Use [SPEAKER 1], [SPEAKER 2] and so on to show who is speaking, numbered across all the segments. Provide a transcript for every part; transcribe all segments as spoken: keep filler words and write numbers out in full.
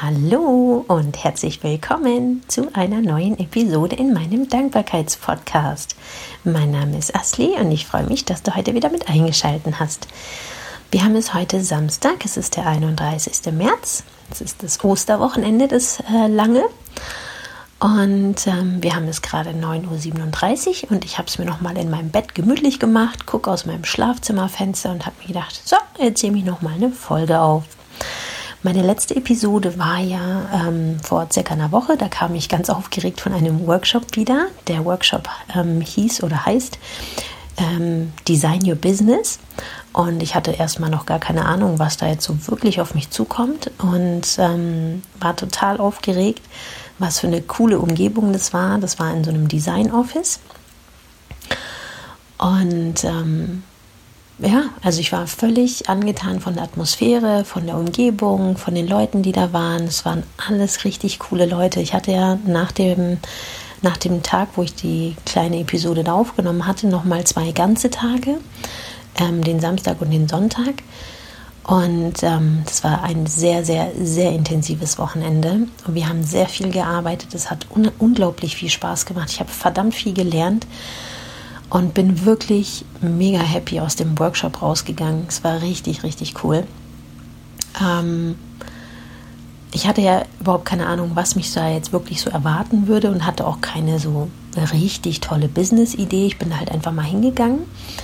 [SPEAKER 1] Hallo und herzlich willkommen zu einer neuen Episode in meinem Dankbarkeitspodcast. Mein Name ist Asli und ich freue mich, dass du heute wieder mit eingeschaltet hast. Wir haben es heute Samstag, es ist der einunddreißigster März, es ist das Osterwochenende, das äh, lange. Und ähm, wir haben es gerade neun Uhr siebenunddreißig und ich habe es mir nochmal in meinem Bett gemütlich gemacht, gucke aus meinem Schlafzimmerfenster und habe mir gedacht, so, jetzt nehme ich nochmal eine Folge auf. Meine letzte Episode war ja ähm, vor circa einer Woche, da kam ich ganz aufgeregt von einem Workshop wieder. Der Workshop ähm, hieß oder heißt ähm, Design Your Business und ich hatte erstmal noch gar keine Ahnung, was da jetzt so wirklich auf mich zukommt und ähm, war total aufgeregt, was für eine coole Umgebung das war. Das war in so einem Design Office und ähm, ja, also ich war völlig angetan von der Atmosphäre, von der Umgebung, von den Leuten, die da waren. Es waren alles richtig coole Leute. Ich hatte ja nach dem, nach dem Tag, wo ich die kleine Episode da aufgenommen hatte, nochmal zwei ganze Tage, ähm, den Samstag und den Sonntag. Und ähm, das war ein sehr, sehr, sehr intensives Wochenende. Und wir haben sehr viel gearbeitet. Es hat un- unglaublich viel Spaß gemacht. Ich habe verdammt viel gelernt. Und bin wirklich mega happy aus dem Workshop rausgegangen. Es war richtig, richtig cool. Ähm, ich hatte ja überhaupt keine Ahnung, was mich da jetzt wirklich so erwarten würde und hatte auch keine so richtig tolle Business-Idee. Ich bin halt einfach mal hingegangen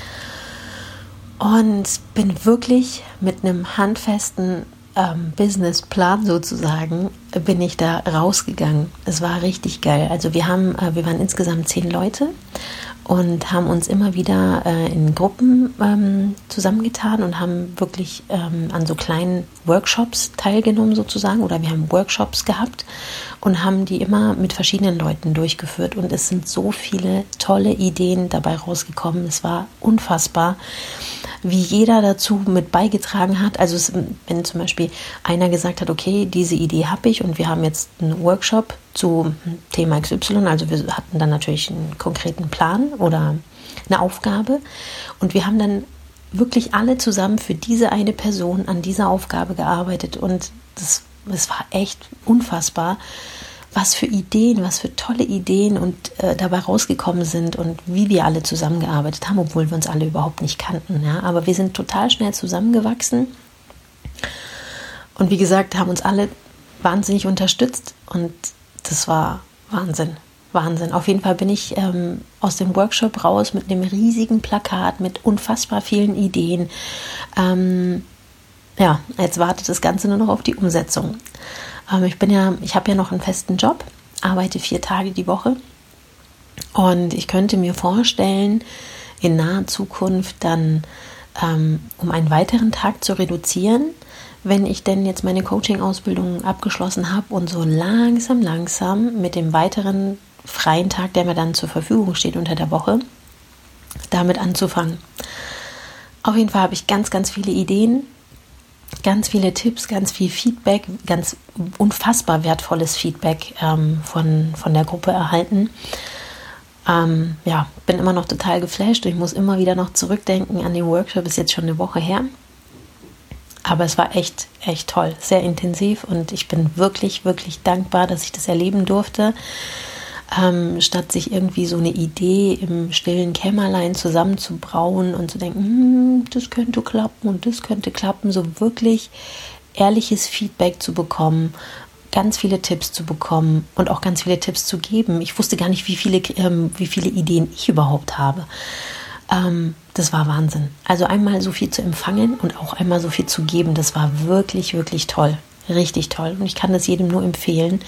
[SPEAKER 1] und bin wirklich mit einem handfesten ähm, Businessplan sozusagen, bin ich da rausgegangen. Es war richtig geil. Also wir haben, äh, wir waren insgesamt zehn Leute und haben uns immer wieder äh, in Gruppen ähm, zusammengetan und haben wirklich ähm, an so kleinen Workshops teilgenommen sozusagen oder wir haben Workshops gehabt und haben die immer mit verschiedenen Leuten durchgeführt und es sind so viele tolle Ideen dabei rausgekommen. Es war unfassbar, wie jeder dazu mit beigetragen hat. Also es, wenn zum Beispiel einer gesagt hat, okay, diese Idee habe ich und wir haben jetzt einen Workshop zu Thema X Y, also wir hatten dann natürlich einen konkreten Plan oder eine Aufgabe und wir haben dann wirklich alle zusammen für diese eine Person an dieser Aufgabe gearbeitet und das, das war echt unfassbar, was für Ideen, was für tolle Ideen und äh, dabei rausgekommen sind und wie wir alle zusammengearbeitet haben, obwohl wir uns alle überhaupt nicht kannten. Ja? Aber wir sind total schnell zusammengewachsen und wie gesagt, haben uns alle wahnsinnig unterstützt und das war Wahnsinn, Wahnsinn. Auf jeden Fall bin ich ähm, aus dem Workshop raus mit einem riesigen Plakat, mit unfassbar vielen Ideen. Ähm, ja, jetzt wartet das Ganze nur noch auf die Umsetzung. Ähm, ich bin ja, ich habe ja noch einen festen Job, arbeite vier Tage die Woche und ich könnte mir vorstellen, in naher Zukunft dann ähm, um einen weiteren Tag zu reduzieren, wenn ich denn jetzt meine Coaching-Ausbildung abgeschlossen habe und so langsam, langsam mit dem weiteren freien Tag, der mir dann zur Verfügung steht unter der Woche, damit anzufangen. Auf jeden Fall habe ich ganz, ganz viele Ideen, ganz viele Tipps, ganz viel Feedback, ganz unfassbar wertvolles Feedback ähm, von, von der Gruppe erhalten. Ähm, ja, bin immer noch total geflasht und ich muss immer wieder noch zurückdenken an den Workshop, ist jetzt schon eine Woche her. Aber es war echt, echt toll, sehr intensiv und ich bin wirklich, wirklich dankbar, dass ich das erleben durfte. Ähm, statt sich irgendwie so eine Idee im stillen Kämmerlein zusammenzubrauen und zu denken, hm, das könnte klappen und das könnte klappen, so wirklich ehrliches Feedback zu bekommen, ganz viele Tipps zu bekommen und auch ganz viele Tipps zu geben. Ich wusste gar nicht, wie viele, ähm, wie viele Ideen ich überhaupt habe. Ähm, das war Wahnsinn. Also einmal so viel zu empfangen und auch einmal so viel zu geben, das war wirklich, wirklich toll. Richtig toll. Und ich kann das jedem nur empfehlen.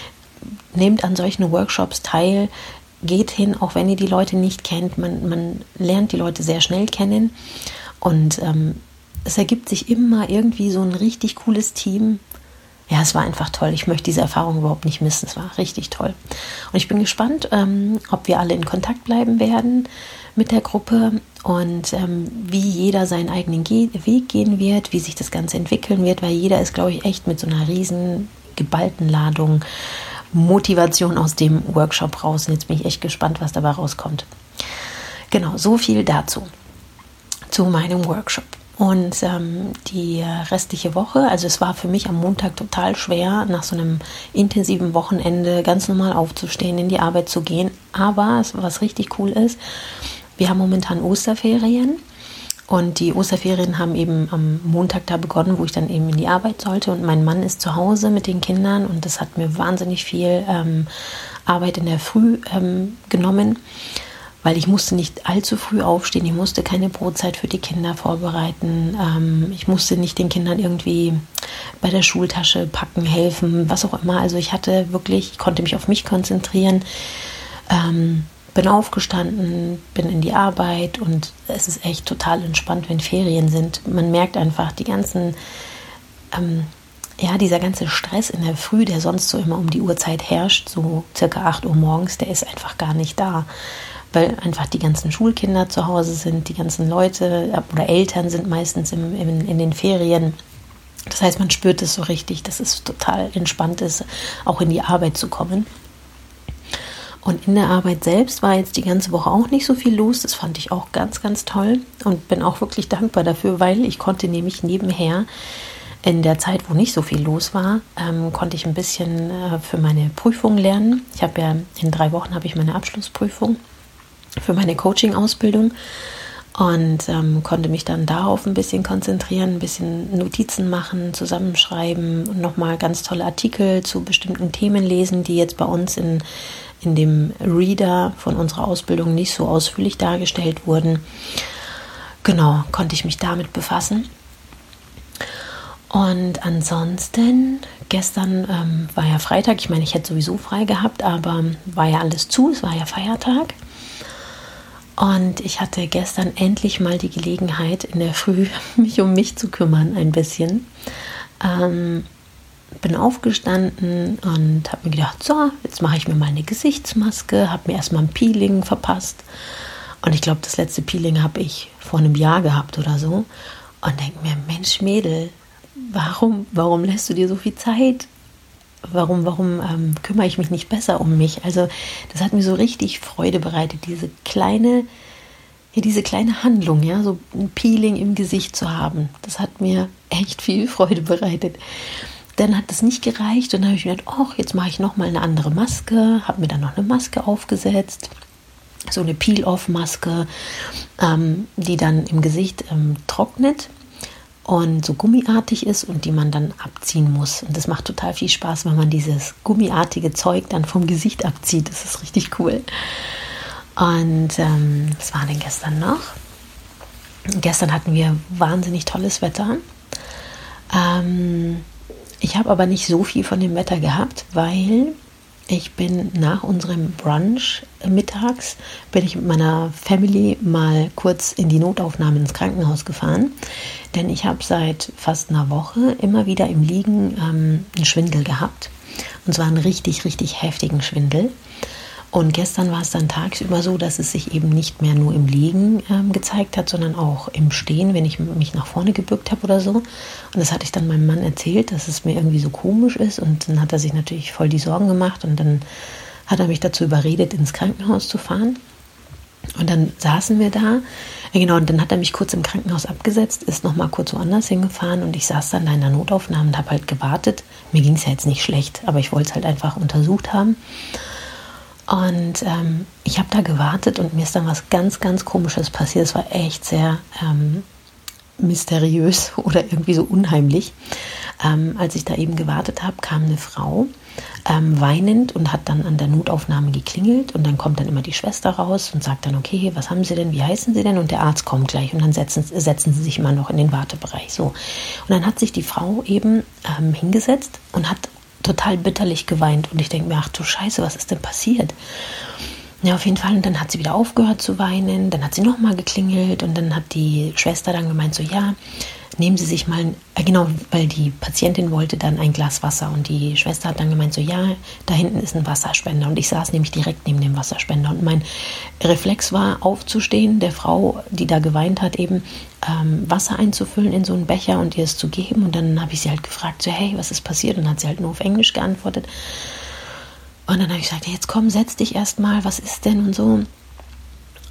[SPEAKER 1] Nehmt an solchen Workshops teil, geht hin, auch wenn ihr die Leute nicht kennt. Man, man lernt die Leute sehr schnell kennen und ähm, es ergibt sich immer irgendwie so ein richtig cooles Team. Ja, es war einfach toll. Ich möchte diese Erfahrung überhaupt nicht missen. Es war richtig toll. Und ich bin gespannt, ähm, ob wir alle in Kontakt bleiben werden mit der Gruppe und ähm, wie jeder seinen eigenen Ge- Weg gehen wird, wie sich das Ganze entwickeln wird, weil jeder ist, glaube ich, echt mit so einer riesen geballten Ladung Motivation aus dem Workshop raus. Und jetzt bin ich echt gespannt, was dabei rauskommt. Genau, so viel dazu, zu meinem Workshop. Und ähm, die restliche Woche, also es war für mich am Montag total schwer, nach so einem intensiven Wochenende ganz normal aufzustehen, in die Arbeit zu gehen. Aber es, was richtig cool ist, wir haben momentan Osterferien. Und die Osterferien haben eben am Montag da begonnen, wo ich dann eben in die Arbeit sollte. Und mein Mann ist zu Hause mit den Kindern und das hat mir wahnsinnig viel ähm, Arbeit in der Früh ähm, genommen, weil ich musste nicht allzu früh aufstehen. Ich musste keine Brotzeit für die Kinder vorbereiten. Ähm, ich musste nicht den Kindern irgendwie bei der Schultasche packen, helfen, was auch immer. Also ich hatte wirklich, ich konnte mich auf mich konzentrieren. Ähm, Bin aufgestanden, bin in die Arbeit und es ist echt total entspannt, wenn Ferien sind. Man merkt einfach die ganzen, ähm, ja, dieser ganze Stress in der Früh, der sonst so immer um die Uhrzeit herrscht, so circa acht Uhr morgens, der ist einfach gar nicht da. Weil einfach die ganzen Schulkinder zu Hause sind, die ganzen Leute oder Eltern sind meistens im, im, in den Ferien. Das heißt, man spürt es so richtig, dass es total entspannt ist, auch in die Arbeit zu kommen. Und in der Arbeit selbst war jetzt die ganze Woche auch nicht so viel los. Das fand ich auch ganz, ganz toll und bin auch wirklich dankbar dafür, weil ich konnte nämlich nebenher in der Zeit, wo nicht so viel los war, ähm, konnte ich ein bisschen äh, für meine Prüfung lernen. Ich habe ja in drei Wochen habe ich meine Abschlussprüfung für meine Coaching-Ausbildung und ähm, konnte mich dann darauf ein bisschen konzentrieren, ein bisschen Notizen machen, zusammenschreiben und nochmal ganz tolle Artikel zu bestimmten Themen lesen, die jetzt bei uns in in dem Reader von unserer Ausbildung nicht so ausführlich dargestellt wurden. Genau, konnte ich mich damit befassen. Und ansonsten, gestern ähm, war ja Freitag, ich meine, ich hätte sowieso frei gehabt, aber war ja alles zu, es war ja Feiertag. Und ich hatte gestern endlich mal die Gelegenheit, in der Früh mich um mich zu kümmern, ein bisschen. Ähm, bin aufgestanden und habe mir gedacht, so, jetzt mache ich mir mal eine Gesichtsmaske, habe mir erstmal ein Peeling verpasst und ich glaube, das letzte Peeling habe ich vor einem Jahr gehabt oder so und denke mir, Mensch Mädel, warum, warum lässt du dir so viel Zeit? Warum, warum ähm, kümmere ich mich nicht besser um mich? Also das hat mir so richtig Freude bereitet, diese kleine, ja, diese kleine Handlung, ja, so ein Peeling im Gesicht zu haben. Das hat mir echt viel Freude bereitet. Dann hat das nicht gereicht und dann habe ich mir gedacht, oh, jetzt mache ich nochmal eine andere Maske, habe mir dann noch eine Maske aufgesetzt, so eine Peel-Off-Maske, ähm, die dann im Gesicht ähm, trocknet und so gummiartig ist und die man dann abziehen muss. Und das macht total viel Spaß, wenn man dieses gummiartige Zeug dann vom Gesicht abzieht. Das ist richtig cool. Und ähm, was war denn gestern noch? Gestern hatten wir wahnsinnig tolles Wetter. Ähm, Ich habe aber nicht so viel von dem Wetter gehabt, weil ich bin nach unserem Brunch mittags, bin ich mit meiner Family mal kurz in die Notaufnahme ins Krankenhaus gefahren, denn ich habe seit fast einer Woche immer wieder im Liegen ähm, einen Schwindel gehabt und zwar einen richtig, richtig heftigen Schwindel. Und gestern war es dann tagsüber so, dass es sich eben nicht mehr nur im Liegen ähm, gezeigt hat, sondern auch im Stehen, wenn ich mich nach vorne gebückt habe oder so. Und das hatte ich dann meinem Mann erzählt, dass es mir irgendwie so komisch ist. Und dann hat er sich natürlich voll die Sorgen gemacht. Und dann hat er mich dazu überredet, ins Krankenhaus zu fahren. Und dann saßen wir da. Ja, genau, und dann hat er mich kurz im Krankenhaus abgesetzt, ist nochmal kurz woanders hingefahren. Und ich saß dann da in der Notaufnahme und habe halt gewartet. Mir ging es ja jetzt nicht schlecht, aber ich wollte es halt einfach untersucht haben. Und ähm, ich habe da gewartet und mir ist dann was ganz, ganz Komisches passiert. Es war echt sehr ähm, mysteriös oder irgendwie so unheimlich. Ähm, als ich da eben gewartet habe, kam eine Frau ähm, weinend und hat dann an der Notaufnahme geklingelt. Und dann kommt dann immer die Schwester raus und sagt dann, okay, was haben Sie denn, wie heißen Sie denn? Und der Arzt kommt gleich und dann setzen, setzen Sie sich mal noch in den Wartebereich. So. Und dann hat sich die Frau eben ähm, hingesetzt und hat total bitterlich geweint und ich denke mir, ach du Scheiße, was ist denn passiert? Ja, auf jeden Fall, und dann hat sie wieder aufgehört zu weinen, dann hat sie nochmal geklingelt und dann hat die Schwester dann gemeint, so ja, nehmen Sie sich mal, äh, genau, weil die Patientin wollte dann ein Glas Wasser und die Schwester hat dann gemeint, so ja, da hinten ist ein Wasserspender und ich saß nämlich direkt neben dem Wasserspender und mein Reflex war aufzustehen, der Frau, die da geweint hat, eben ähm, Wasser einzufüllen in so einen Becher und ihr es zu geben und dann habe ich sie halt gefragt, so hey, was ist passiert? Und dann hat sie halt nur auf Englisch geantwortet und dann habe ich gesagt, jetzt komm, setz dich erstmal, was ist denn und so.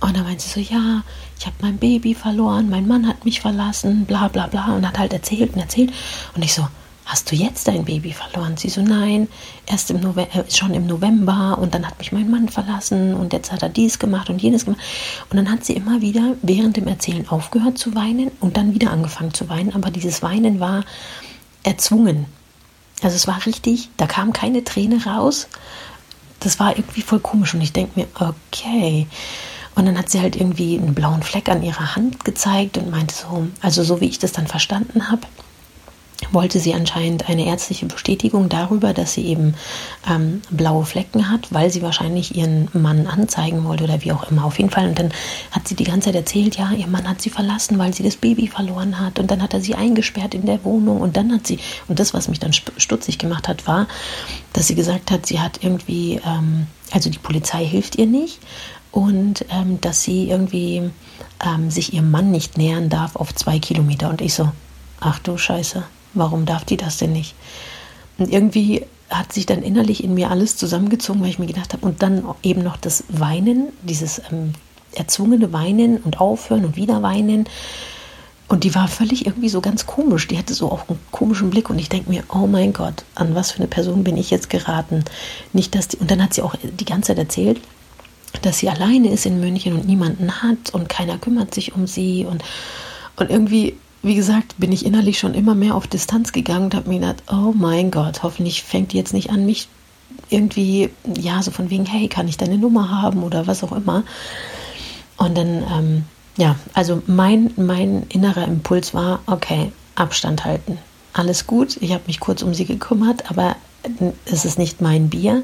[SPEAKER 1] Und dann meinte sie so, ja, ich habe mein Baby verloren, mein Mann hat mich verlassen, bla bla bla, und hat halt erzählt und erzählt. Und ich so, hast du jetzt dein Baby verloren? Sie so, nein, erst im November, äh, schon im November, und dann hat mich mein Mann verlassen und jetzt hat er dies gemacht und jenes gemacht. Und dann hat sie immer wieder während dem Erzählen aufgehört zu weinen und dann wieder angefangen zu weinen, aber dieses Weinen war erzwungen. Also es war richtig, da kam keine Träne raus. Das war irgendwie voll komisch und ich denke mir, okay. Und dann hat sie halt irgendwie einen blauen Fleck an ihrer Hand gezeigt und meinte so, also so wie ich das dann verstanden habe, wollte sie anscheinend eine ärztliche Bestätigung darüber, dass sie eben ähm, blaue Flecken hat, weil sie wahrscheinlich ihren Mann anzeigen wollte oder wie auch immer. Auf jeden Fall. Und dann hat sie die ganze Zeit erzählt, ja, ihr Mann hat sie verlassen, weil sie das Baby verloren hat. Und dann hat er sie eingesperrt in der Wohnung. Und dann hat sie, und das, was mich dann stutzig gemacht hat, war, dass sie gesagt hat, sie hat irgendwie, ähm, also die Polizei hilft ihr nicht. Und ähm, dass sie irgendwie ähm, sich ihrem Mann nicht nähern darf auf zwei Kilometer. Und ich so, ach du Scheiße. Warum darf die das denn nicht? Und irgendwie hat sich dann innerlich in mir alles zusammengezogen, weil ich mir gedacht habe, und dann eben noch das Weinen, dieses ähm, erzwungene Weinen und Aufhören und wieder weinen. Und die war völlig irgendwie so ganz komisch. Die hatte so auch einen komischen Blick und ich denke mir, oh mein Gott, an was für eine Person bin ich jetzt geraten? Nicht, dass die, und dann hat sie auch die ganze Zeit erzählt, dass sie alleine ist in München und niemanden hat und keiner kümmert sich um sie. Und, und irgendwie, wie gesagt, bin ich innerlich schon immer mehr auf Distanz gegangen und habe mir gedacht, oh mein Gott, hoffentlich fängt die jetzt nicht an, mich irgendwie, ja, so von wegen, hey, kann ich deine Nummer haben oder was auch immer. Und dann, ähm, ja, also mein, mein innerer Impuls war, okay, Abstand halten. Alles gut, ich habe mich kurz um sie gekümmert, aber es ist nicht mein Bier.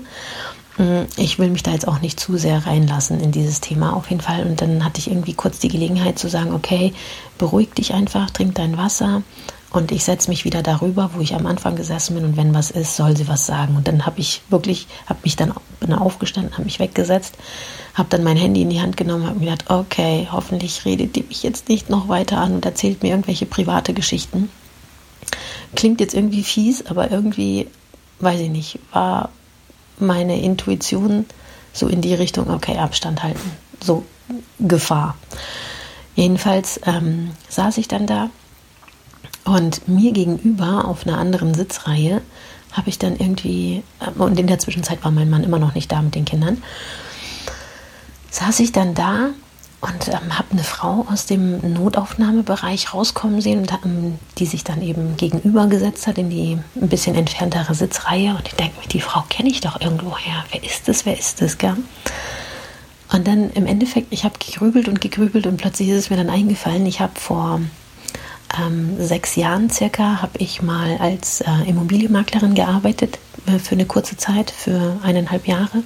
[SPEAKER 1] Ich will mich da jetzt auch nicht zu sehr reinlassen in dieses Thema auf jeden Fall. Und dann hatte ich irgendwie kurz die Gelegenheit zu sagen, okay, beruhig dich einfach, trink dein Wasser und ich setze mich wieder darüber, wo ich am Anfang gesessen bin, und wenn was ist, soll sie was sagen. Und dann habe ich wirklich, habe mich dann, bin dann aufgestanden, habe mich weggesetzt, habe dann mein Handy in die Hand genommen, habe mir gedacht, okay, hoffentlich redet die mich jetzt nicht noch weiter an und erzählt mir irgendwelche private Geschichten. Klingt jetzt irgendwie fies, aber irgendwie, weiß ich nicht, war meine Intuition so in die Richtung, okay, Abstand halten, so Gefahr. Jedenfalls ähm, saß ich dann da und mir gegenüber auf einer anderen Sitzreihe habe ich dann irgendwie, äh, und in der Zwischenzeit war mein Mann immer noch nicht da mit den Kindern, saß ich dann da und ähm, habe eine Frau aus dem Notaufnahmebereich rauskommen sehen, und, ähm, die sich dann eben gegenübergesetzt hat in die ein bisschen entferntere Sitzreihe. Und ich denke mir, die Frau kenne ich doch irgendwoher. Wer ist das? Wer ist das? Gell? Und dann im Endeffekt, ich habe gegrübelt und gegrübelt und plötzlich ist es mir dann eingefallen, ich habe vor ähm, sechs Jahren circa, habe ich mal als äh, Immobilienmaklerin gearbeitet, äh, für eine kurze Zeit, für eineinhalb Jahre.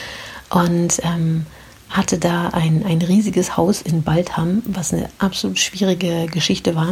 [SPEAKER 1] Und ähm, hatte da ein, ein riesiges Haus in Baltham, was eine absolut schwierige Geschichte war.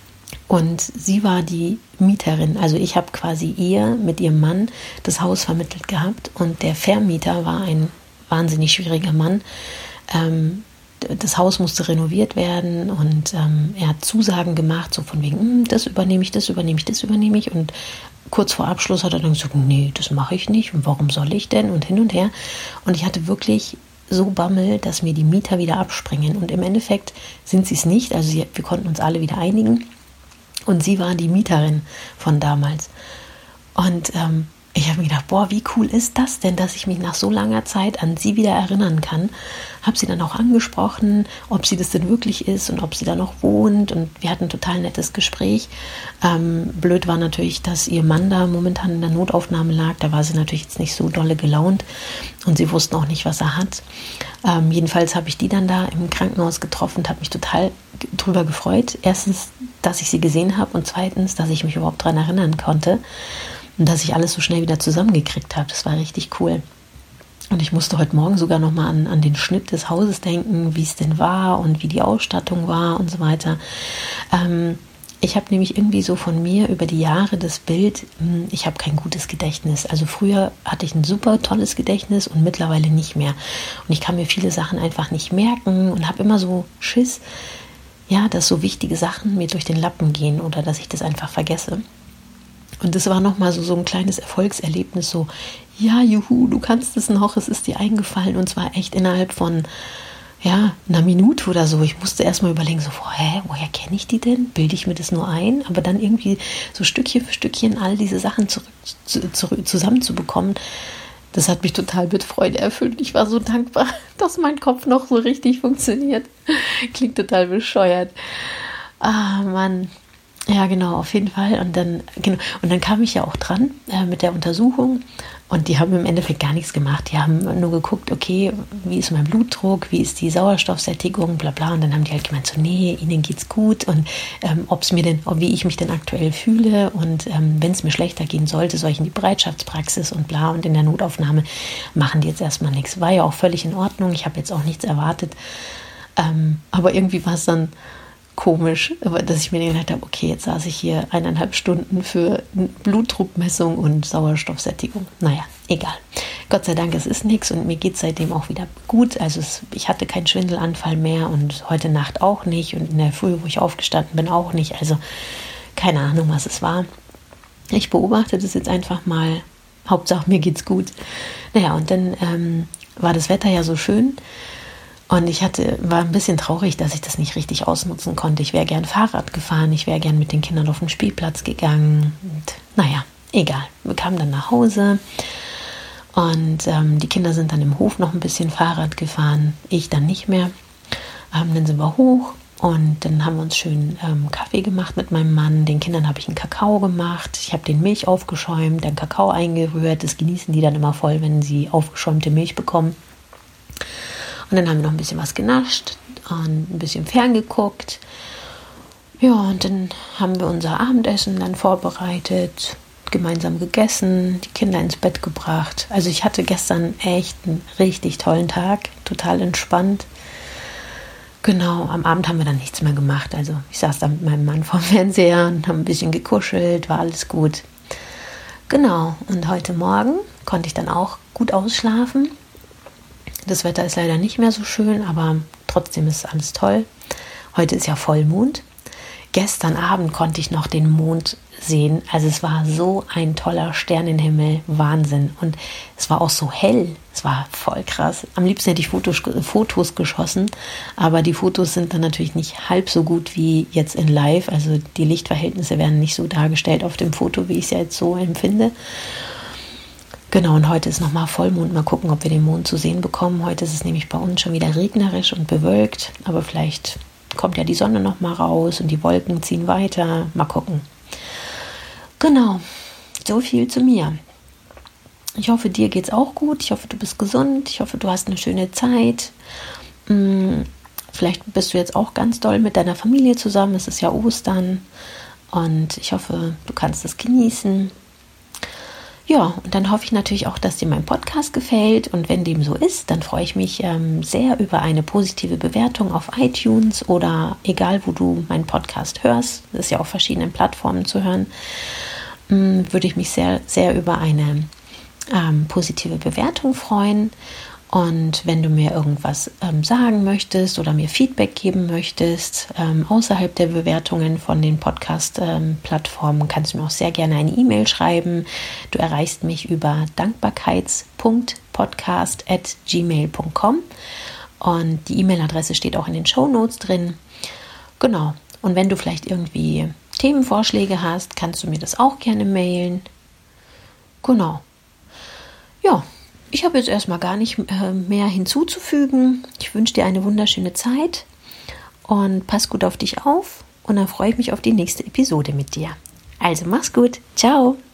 [SPEAKER 1] Und sie war die Mieterin. Also ich habe quasi ihr mit ihrem Mann das Haus vermittelt gehabt. Und der Vermieter war ein wahnsinnig schwieriger Mann. Ähm, das Haus musste renoviert werden und ähm, er hat Zusagen gemacht, so von wegen, das übernehme ich, das übernehme ich, das übernehme ich. Und kurz vor Abschluss hat er dann gesagt, nee, das mache ich nicht. Und warum soll ich denn? Und hin und her. Und ich hatte wirklich so Bammel, dass mir die Mieter wieder abspringen. Und im Endeffekt sind sie es nicht. Also sie, wir konnten uns alle wieder einigen. Und sie war die Mieterin von damals. Und ähm, ich habe mir gedacht, boah, wie cool ist das denn, dass ich mich nach so langer Zeit an sie wieder erinnern kann. Habe sie dann auch angesprochen, ob sie das denn wirklich ist und ob sie da noch wohnt. Und wir hatten ein total nettes Gespräch. Ähm, blöd war natürlich, dass ihr Mann da momentan in der Notaufnahme lag. Da war sie natürlich jetzt nicht so dolle gelaunt und sie wussten auch nicht, was er hat. Ähm, jedenfalls habe ich die dann da im Krankenhaus getroffen und habe mich total drüber gefreut. Erstens, dass ich sie gesehen habe und zweitens, dass ich mich überhaupt daran erinnern konnte. Und dass ich alles so schnell wieder zusammengekriegt habe. Das war richtig cool. Und ich musste heute Morgen sogar nochmal an, an den Schnitt des Hauses denken, wie es denn war und wie die Ausstattung war und so weiter. Ähm, ich habe nämlich irgendwie so von mir über die Jahre das Bild, ich habe kein gutes Gedächtnis. Also früher hatte ich ein super tolles Gedächtnis und mittlerweile nicht mehr. Und ich kann mir viele Sachen einfach nicht merken und habe immer so Schiss, ja, dass so wichtige Sachen mir durch den Lappen gehen oder dass ich das einfach vergesse. Und das war nochmal so, so ein kleines Erfolgserlebnis, so, ja, juhu, du kannst es noch, es ist dir eingefallen, und zwar echt innerhalb von, ja, einer Minute oder so. Ich musste erstmal überlegen, so, hä, woher kenne ich die denn? Bilde ich mir das nur ein? Aber dann irgendwie so Stückchen für Stückchen all diese Sachen zurück, zu, zu, zusammenzubekommen, das hat mich total mit Freude erfüllt. Ich war so dankbar, dass mein Kopf noch so richtig funktioniert. Klingt total bescheuert. Ah, Mann. Ja, genau, auf jeden Fall. Und dann, genau, und dann kam ich ja auch dran äh, mit der Untersuchung. Und die haben im Endeffekt gar nichts gemacht. Die haben nur geguckt, okay, wie ist mein Blutdruck, wie ist die Sauerstoffsättigung, bla bla. Und dann haben die halt gemeint, so, nee, ihnen geht's gut. Und ähm, ob's mir denn, wie ich mich denn aktuell fühle. Und ähm, wenn es mir schlechter gehen sollte, soll ich in die Bereitschaftspraxis und bla. Und in der Notaufnahme machen die jetzt erstmal nichts. War ja auch völlig in Ordnung. Ich habe jetzt auch nichts erwartet. Ähm, aber irgendwie war es dann komisch, dass ich mir gedacht habe, okay, jetzt saß ich hier eineinhalb Stunden für Blutdruckmessung und Sauerstoffsättigung. Naja, egal. Gott sei Dank, es ist nichts und mir geht es seitdem auch wieder gut. Also es, ich hatte keinen Schwindelanfall mehr und heute Nacht auch nicht und in der Früh, wo ich aufgestanden bin, auch nicht. Also keine Ahnung, was es war. Ich beobachte das jetzt einfach mal. Hauptsache, mir geht's gut. Naja, und dann ähm, war das Wetter ja so schön. Und ich hatte, war ein bisschen traurig, dass ich das nicht richtig ausnutzen konnte. Ich wäre gern Fahrrad gefahren, ich wäre gern mit den Kindern auf den Spielplatz gegangen. Und naja, egal. Wir kamen dann nach Hause und ähm, die Kinder sind dann im Hof noch ein bisschen Fahrrad gefahren. Ich dann nicht mehr. Ähm, dann sind wir hoch und dann haben wir uns schön ähm, Kaffee gemacht mit meinem Mann. Den Kindern habe ich einen Kakao gemacht. Ich habe den Milch aufgeschäumt, den Kakao eingerührt. Das genießen die dann immer voll, wenn sie aufgeschäumte Milch bekommen. Und dann haben wir noch ein bisschen was genascht und ein bisschen ferngeguckt. Ja, und dann haben wir unser Abendessen dann vorbereitet, gemeinsam gegessen, die Kinder ins Bett gebracht. Also ich hatte gestern echt einen richtig tollen Tag, total entspannt. Genau, am Abend haben wir dann nichts mehr gemacht. Also ich saß da mit meinem Mann vorm Fernseher und haben ein bisschen gekuschelt, war alles gut. Genau, und heute Morgen konnte ich dann auch gut ausschlafen. Das Wetter ist leider nicht mehr so schön, aber trotzdem ist alles toll. Heute ist ja Vollmond. Gestern Abend konnte ich noch den Mond sehen. Also es war so ein toller Sternenhimmel, Wahnsinn. Und es war auch so hell. Es war voll krass. Am liebsten hätte ich Fotos, Fotos geschossen, aber die Fotos sind dann natürlich nicht halb so gut wie jetzt in Live. Also die Lichtverhältnisse werden nicht so dargestellt auf dem Foto, wie ich es ja jetzt so empfinde. Genau, und heute ist nochmal Vollmond. Mal gucken, ob wir den Mond zu sehen bekommen. Heute ist es nämlich bei uns schon wieder regnerisch und bewölkt. Aber vielleicht kommt ja die Sonne nochmal raus und die Wolken ziehen weiter. Mal gucken. Genau, so viel zu mir. Ich hoffe, dir geht's auch gut. Ich hoffe, du bist gesund. Ich hoffe, du hast eine schöne Zeit. Vielleicht bist du jetzt auch ganz doll mit deiner Familie zusammen. Es ist ja Ostern. Und ich hoffe, du kannst es genießen. Ja, und dann hoffe ich natürlich auch, dass dir mein Podcast gefällt. Und wenn dem so ist, dann freue ich mich ähm, sehr über eine positive Bewertung auf iTunes oder egal, wo du meinen Podcast hörst. Das ist ja auf verschiedenen Plattformen zu hören. Ähm, würde ich mich sehr, sehr über eine ähm, positive Bewertung freuen. Und wenn du mir irgendwas ähm, sagen möchtest oder mir Feedback geben möchtest, ähm, außerhalb der Bewertungen von den Podcast-Plattformen, ähm, kannst du mir auch sehr gerne eine E-Mail schreiben. Du erreichst mich über dankbarkeits punkt podcast at gmail punkt com und die E-Mail-Adresse steht auch in den Shownotes drin. Genau. Und wenn du vielleicht irgendwie Themenvorschläge hast, kannst du mir das auch gerne mailen. Genau. Ja. Ich habe jetzt erstmal gar nicht mehr hinzuzufügen. Ich wünsche dir eine wunderschöne Zeit und pass gut auf dich auf und dann freue ich mich auf die nächste Episode mit dir. Also mach's gut. Ciao.